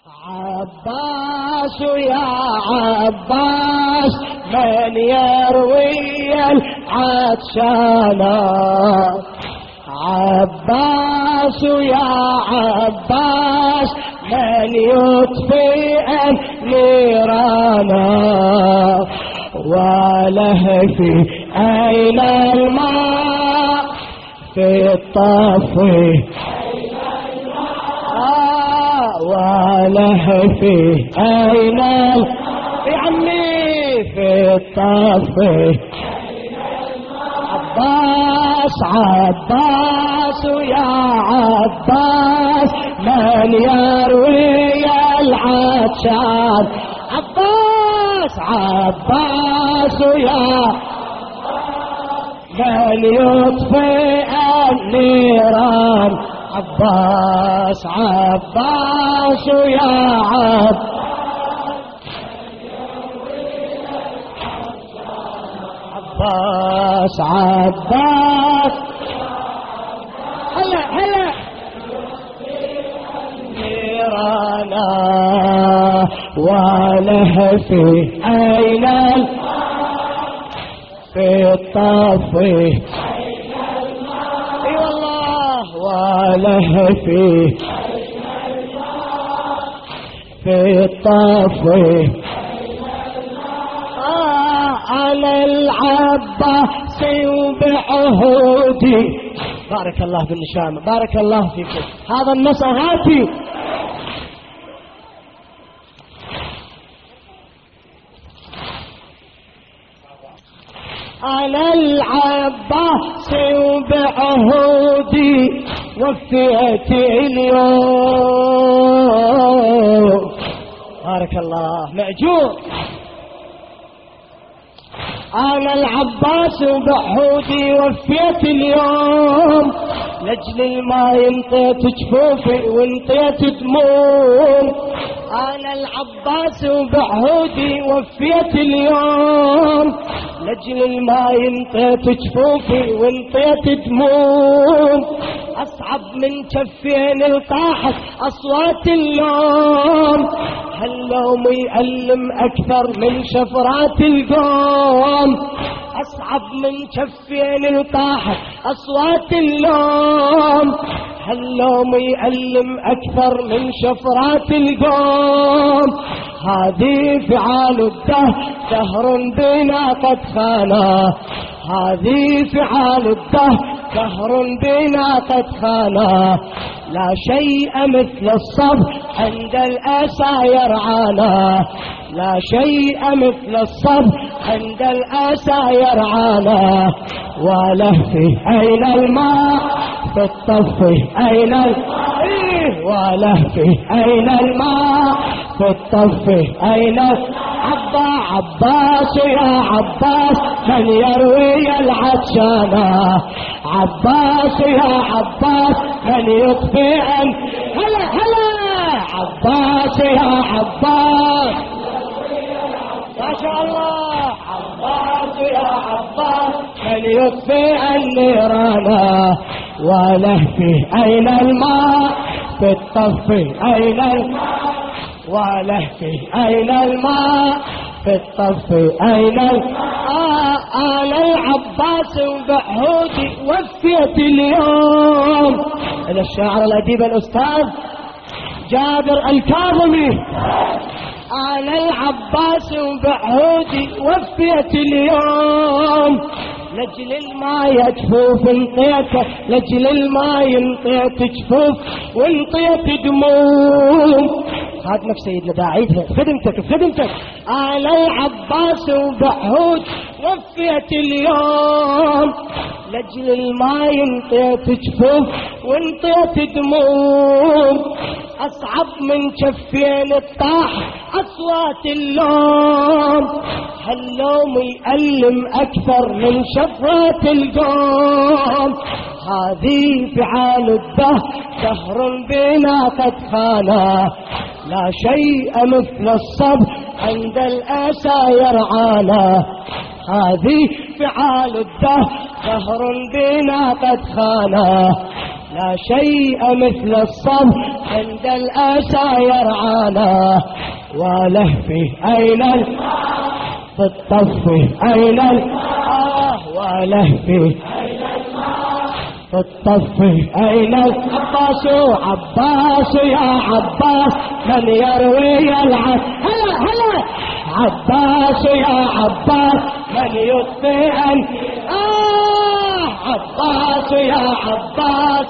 عباس يا عباس من يروي العطشانة، عباس يا عباس من يطفئ نيرانا، ولهفي أين الماء في الطفي، ولهفي أين يا عمي في الطفي. عباس عباس يا عباس من يروي العطشان، عباس عباس يا من يطفئ النيران، عباس عباس يا عباس عباس هلا هلا نيرانا، ولهفي أين في الطفي، اي والله ولهفي في الطفي. على العباس وبعهودي، بارك الله بالنشامة، بارك الله فيكم، هذا النص هاتي. على العباس وبعهودي وفيت اليوم، بارك الله مأجور. أنا العباس وبعهودي وفيت اليوم، لأجل الماء انطيت جفوفي وانطيت دموم. أنا العباس وبعهودي وفيت اليوم، لأجل الماء انطيت جفوفي وانطيت دموم. أصعب من كفين الطاحت أصوات اللوم، هاللوم يألم أكثر من شفرات القوم. أصعب من كفين الطاحت أصوات اللوم، هاللوم يألم أكثر من شفرات القوم. هذه فعال الدهر دهر بنا قد خانا، هذه فعال الدهر دهر بنا قد خانا. لا شيء مثل الصبر عند الأسى يرعانا، لا شيء مثل الصبر عند الأسى يرعانا. ولهفي أين الماء في الطفي، أين ولهفي أين الماء في الطفي، أين عباس يا عباس من يروي العطشانة، عباس يا عباس من يطفئ. هلا هلا عباس يا عباس ما شاء الله، عباس يا عباس من يطفئ النيران. ولهفي أين الماء في الطفي، أين الماء ولهفي أين الماء في الطفي، أين آل العباس وبعهودي وفيت اليوم. إلى الشاعر الأديب الأستاذ جابر الكاظمي. آل العباس وبعهودي وفيت اليوم، لجل الماء جفوف انطيته، لجل الماء انطيت جفوف وانطيت دموم. خادمك سيدنا داعيتها خدمتك بخدمتك. آل العباس وبعهود وفيت اليوم، لجل الماء انطيت جفوف وانطيت دموم. أصعب من كفين الطاح أصوات اللوم، هاللوم يألم أكثر من شفرات القوم. هذه فعال الدهر دهر بنا قد خانا، لا شيء مثل الصبر عند الأسى يرعانا. هذه فعال الدهر دهر بنا قد خانا، لا شيء مثل الصبر عند الأسى يرعانا. ولهفي أين في الطف أين ولهفي في الطف أين عباس عباس يا عباس من يروي العد. هلا هلا عباس يا عباس من يطفئ عباس يا عباس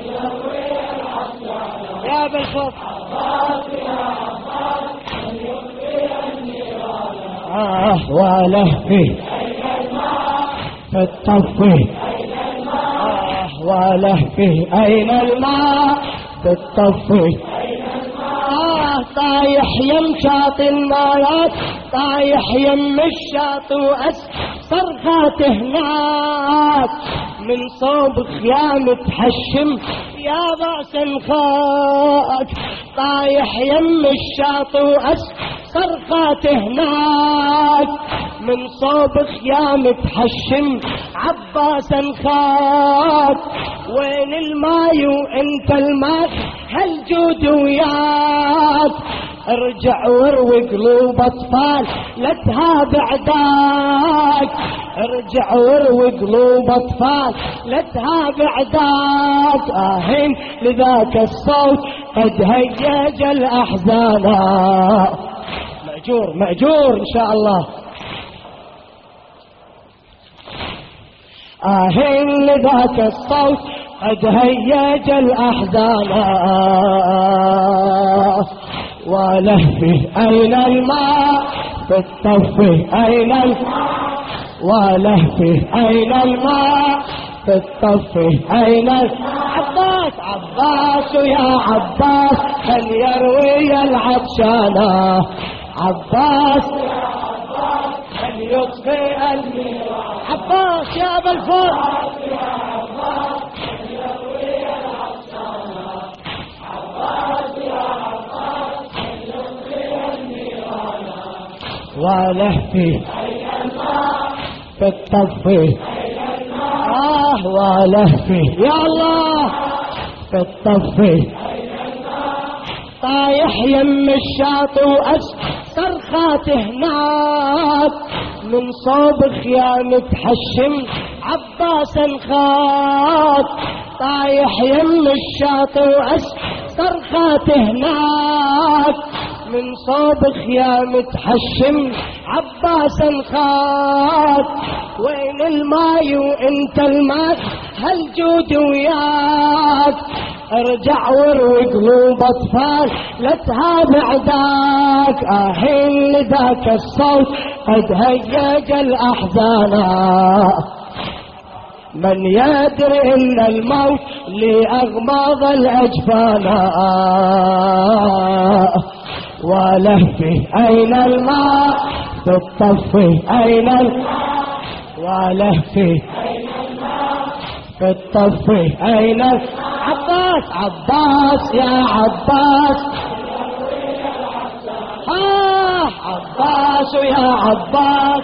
يا بالفضل عباس يا عباس من يطفئ النيران. ولهفي في الطف ولهفي أين الماء في الطف طايح يم شاطئ المايات طايح يم الشاطئ صرخات هناك من صوب خيام تحشم يا رأس خاك. طايح يم الشاطئ صرخات هناك من صوب خيام تحشم عباسا خاك. وين الماي وانت الماء هالجود وياك. ارجع واروي قلوب اطفال لا تهاب عداك. ارجع واروي قلوب اطفال لا تهاب عداك. اهين لذاك الصوت قد هيج الاحزان. مأجور مأجور ان شاء الله. آهين لذاك الصوت قد هيج الأحزان. ولهفي أين الماء في الطف أين الماء ولهفي أين الماء في الطف أين عباس عباس يا عباس من يروي العطشان. عباس يا عباس من يطفئ النيران. عباس يا أبا الفضل ولهفي في الطف ولهفي يا الله في الطف طايح يم الشاطئ صرخات هناك من صوب خيام تحشم عباسا خاك. طايح يم الشاطئ صرخات هناك من صوب خيام تحشم عباسا خاك. وين الماي وانت الماء هالجود وياك. ارجع واروي قلوب اطفال لا تهاب عداك. اهين لذاك الصوت قد هيج الاحزان. من يدري ان الموت لاغماض الاجفان. ولهفي أين الماء في الطف أين الماء ولهفي في الطف أين عباس عباس يا عباس. عباس يا عباس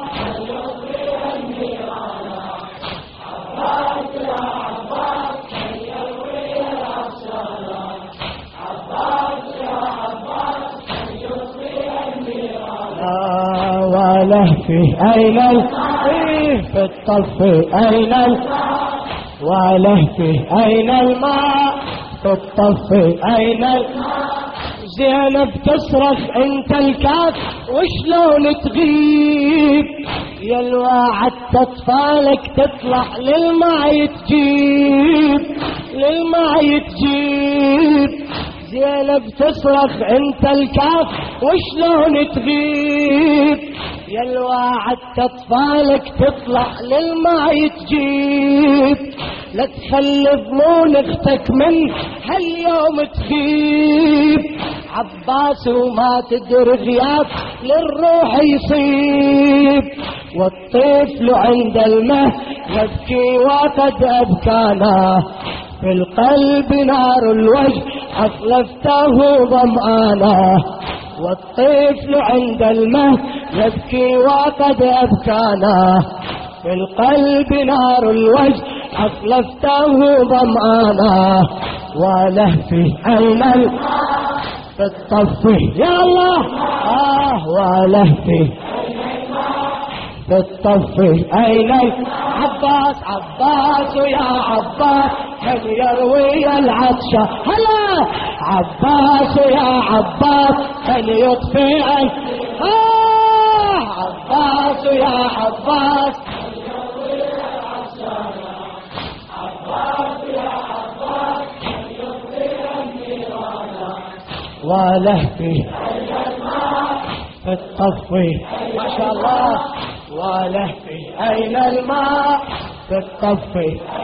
ولهفي أين في الطف أين ولهفي أين الماء في الطف أين زينب تصرخ انت الكاف وشلون تغيب. يا الواعدت اطفالك تطلع للماء تجيب للماء تجيب. زينب تصرخ انت الكاف وشلون تغيب. يا الواعدت اطفالك تطلع للماء تجيب. لا تخلي ظنون اختك من هاليوم تغيب. عباس وما تدري غياب للروح يصيب. والطفل عند المهد يبكي وقد أبكانا. في القلب نار الوجه أطلفته ظمآنا. والطفل عند المهد يبكي وقد أبكانا. في القلب نار الوجه أطلفته ظمآنا ولهفي أين في الطف يا الله ولهفي في الطف أين عباس عباس يا عباس من يروي العطشة هلا عباس يا عباس من يطفئ عباس يا عباس من يروي العطشة عباس يا عباس من يطفئ النيران ولهفي في الطف ما شاء الله ولهفي أين الماء في الطف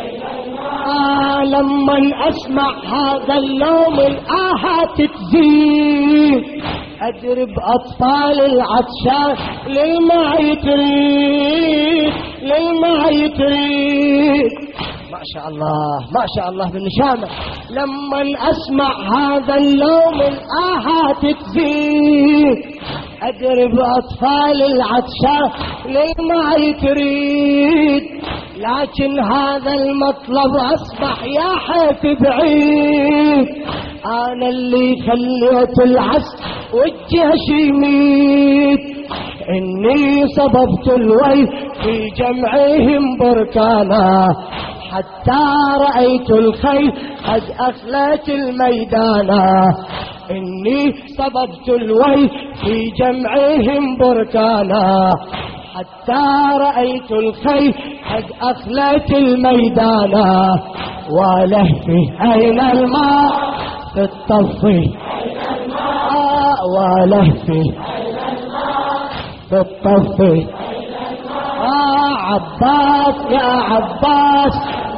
لما أسمع هذا اللوم الآهات تزيد أدرب أطفال العطشان للماء يتريد للماء يتريد ما شاء الله ما شاء الله بالنشامة لما أسمع هذا اللوم الآهات تزيد أدرب أطفال العطشان للماء تريد لكن هذا المطلب أصبح يا حيف بعيد أنا اللي خليت العسل والجيش يميت إني صببت الويل في جمعهم بركانا حتى رأيت الخيل قد أخلت الميدانا إني صببت الويل في جمعهم بركانا حتى رأيت الخيل قد أخلت الميدانا ولهفي أين الماء في الطف ولهفي في الطف عباس يا عباس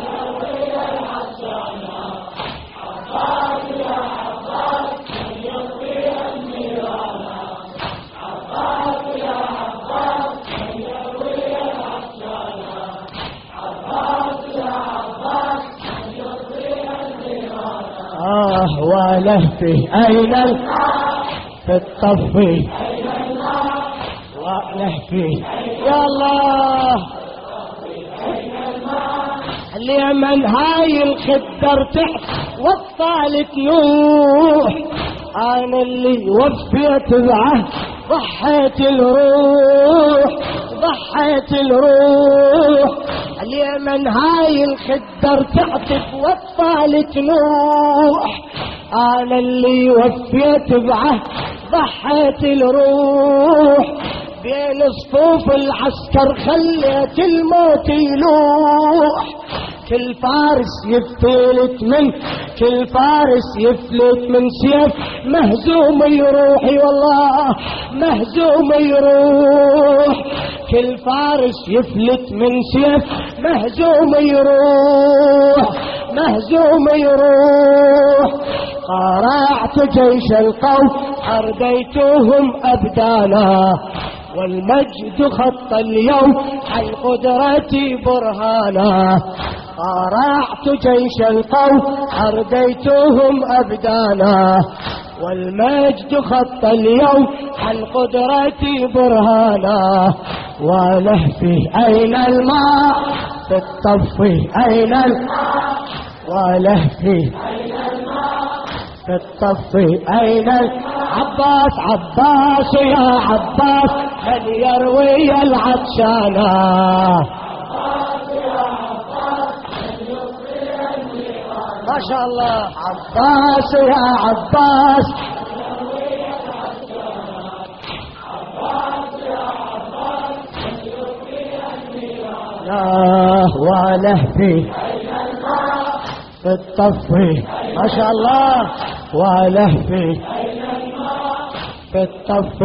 ولهفي أين في الطف ولهفي يا الله اليمن هاي الخدر تحت والطالت نوح أنا اللي وفيت بعهد ضحيت الروح ضحيت الروح اليمن هاي الخدر تعطف والطالت نوح أنا اللي وفيت بعهد ضحيت الروح بين صفوف العسكر خليت الموت يلوح كل فارس يفلت من كل فارس يفلت من سيف مهزوم يروح والله مهزوم يروح كل فارس يفلت من سيف مهزوم يروح مهزوم يروح قارعت جيش القوم أرديتهم أبدانا والمجد خط اليوم عن قدرتي برهانا قارعت جيش القوم أرديتهم أبدانا والمجد خط اليوم عن قدرتي برهانا ولهفي أين الماء في الطف أين الماء ولهفي في الطف أين عباس عباس يا عباس من يروي العطشانا ما شاء الله عباس يا عباس ولهفي في الطف ما شاء الله ولهفي في الطف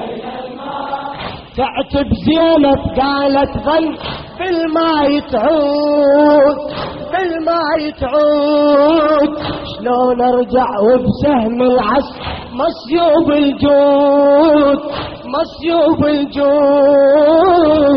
تعتب زينب قالت ظل بالماء تعود بالماء تعود شلون ارجع وبسهم العسل مصيوب الجود مصيوب الجود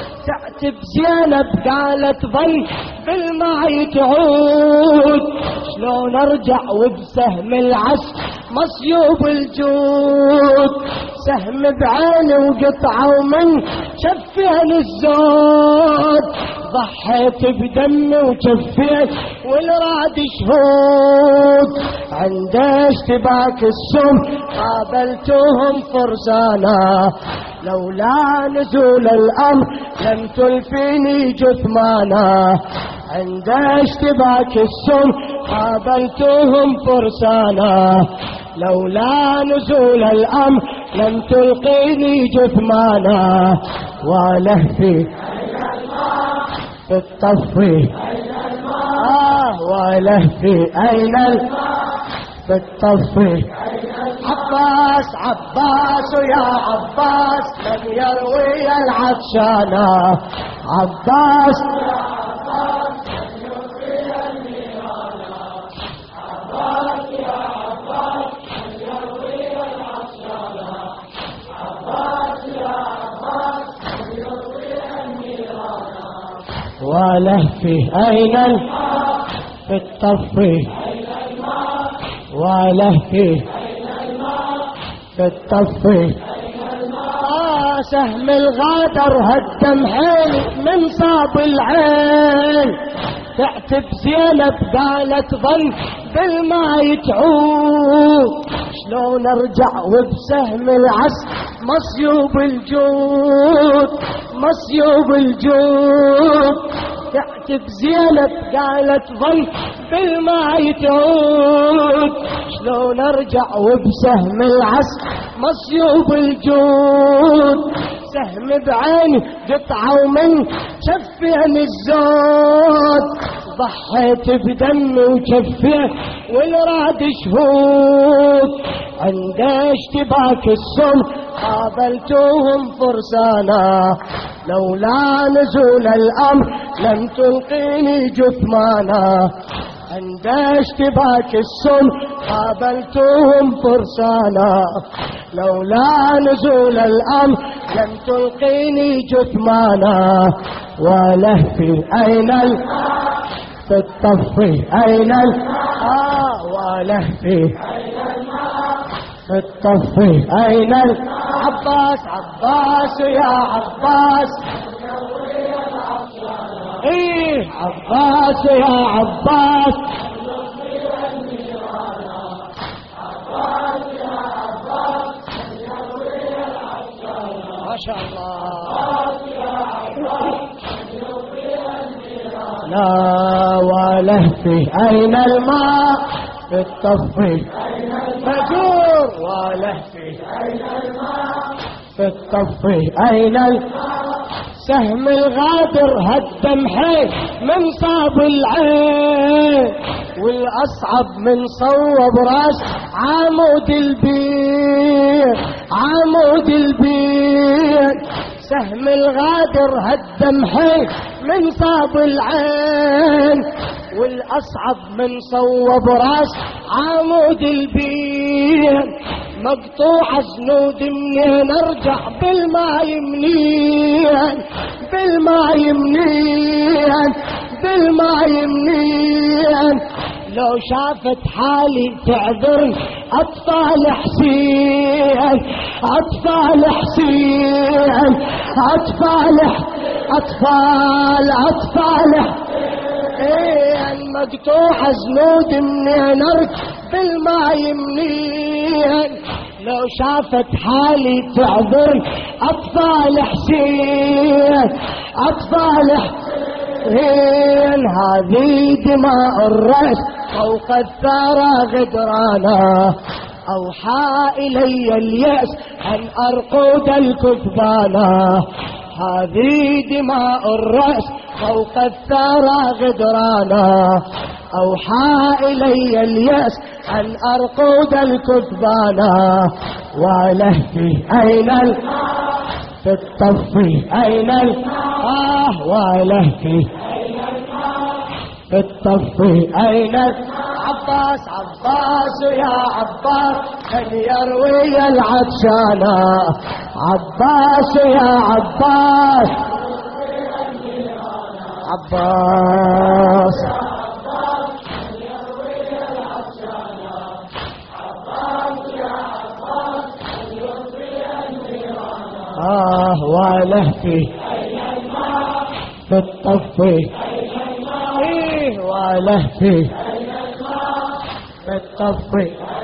تعتب زينب قالت ظل بالماء تعود شلون ارجع وبسهم العسل مصيوب الجود، سهم بعيني وقطعه ومن شفين الزود، ضحيت بدمي وشفيت والراد شهود، عند اشتباك السم قابلتهم فرسانا، لولا نزول الامر لم تلفيني جثمانا، عند اشتباك السم قابلتهم فرسانا، لولا نزول الامر لم تلقيني جثمانا، ولهفي في الطفي ولهفي أين في الطفي، عباس عباس يا عباس من يروي العطشانة، عباس يا عباس من يروي النيرانة، عباس يا عباس من يروي العطشانة، عباس يا عباس من يروي النيرانة، ولهفي أين في الطفي ولهفي في الطفي، سهم الغادر هدم حيلي من صاب العين، تعتب زينب قالت ظن بالماء تعود، شلون ارجع وبسهم العسل مصيوب الجود، مصيوب الجود، تعتب زينب قالت ظل بالماء تعود، شلون ارجع وبسهم العسل مصيوب الجود، سهم بعيني قطعه ومن شفين الزود، ضحيت بدمي وشفيت والراد شهود، عند اشتباك السم قابلتهم فرسانا، لولا نزول الامر لم تلقيني جثمانا، عند اشتباك السم قابلتهم فرسانا، لولا نزول الامر لم تلقيني جثمانا، ولهفي اين في الطفي اين ولهفي في الطفي اين عباس عباس يا عباس ايه عباس يا عباس ما شاء الله، لا ولهفي اين الماء في الطفي فجور، ولهفي اين الماء في الطفي اين سهم الغادر هدم حيل من صاب العين، والاصعب من صوب راس عمود البير، عمود البير، سهم الغادر هدم حيل من صاب العين، والاصعب من صوب راس عمود البير، مقطوع زنود منين ارجع بالماء منين، بالماء منين، بالماء منين، لو شافت حالي تعذرني اطفال حسين، اطفال حسين، اطفال اطفال اطفال حسين، مقطوع زنود منين ارجع بالماء منين، لو شافت حالي تعذرني اطفال حسين، اطفال حسين، هذه دماء الرأس فوق الثرى غدرانا، اوحى الي اليأس ان ارقد الكثبانا، هذه دماء الرأس فوق الثرى غدرانا، اوحى الي اليأس ان ارقد الكثبانا، ولهفي اين في الطفي اين ولهفي في الطفي اين عباس عباس يا عباس من يروي العطشانة، عباس يا عباس عباس ولهفي بالطفي ولهفي بالطفي